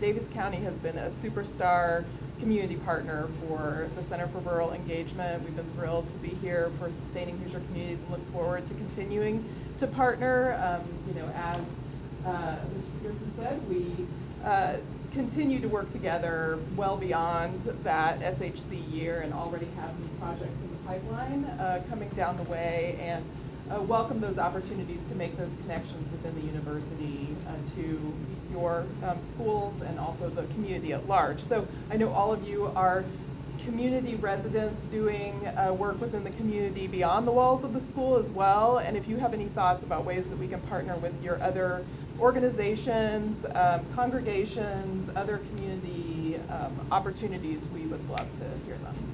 Davis County has been a superstar community partner for the Center for Rural Engagement. We've been thrilled to be here for Sustaining Hoosier Communities and look forward to continuing to partner. As Mr. Pearson said, we continue to work together well beyond that SHC year and already have new projects in the pipeline coming down the way, and welcome those opportunities to make those connections within the university to your schools and also the community at large. So I know all of you are community residents doing work within the community beyond the walls of the school as well, and if you have any thoughts about ways that we can partner with your other organizations, congregations, other community opportunities, we would love to hear them.